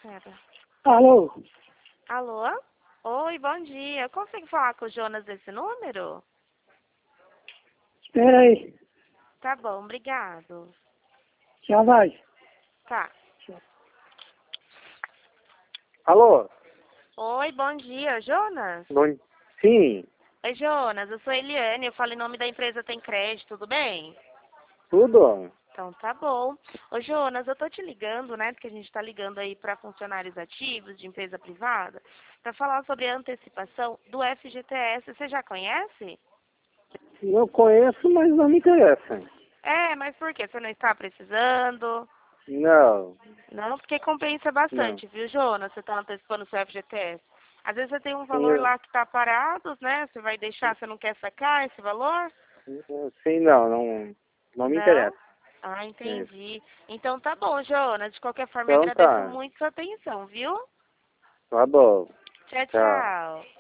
Pera. Alô? Alô? Oi, bom dia. Eu consigo falar com o Jonas desse número? Espera aí. Tá bom, obrigado. Já vai. Tá. Alô? Oi, bom dia, Jonas? Bom... Sim, Oi, Jonas, eu sou a Eliane, eu falo em nome da empresa Tem Crédito, tudo bem? tudo? Então tá bom. Ô Jonas, eu tô te ligando, né, porque a gente tá ligando aí para funcionários ativos de empresa privada, para falar sobre a antecipação do FGTS. Você já conhece? Eu conheço, mas não me interessa. É, mas por quê? Você não está precisando? Não, Não, porque compensa não. bastante, viu, Jonas? Você está antecipando o seu FGTS. Às vezes você tem um Sim, valor lá que está parado, né? Você vai deixar, você não quer sacar esse valor? sim, não me Não? interessa. Ah, Sim. entendi. Então tá bom, Jonas. De qualquer forma, eu Então agradeço tá, muito sua atenção, viu? tá bom. Tchau, Tchau. tchau.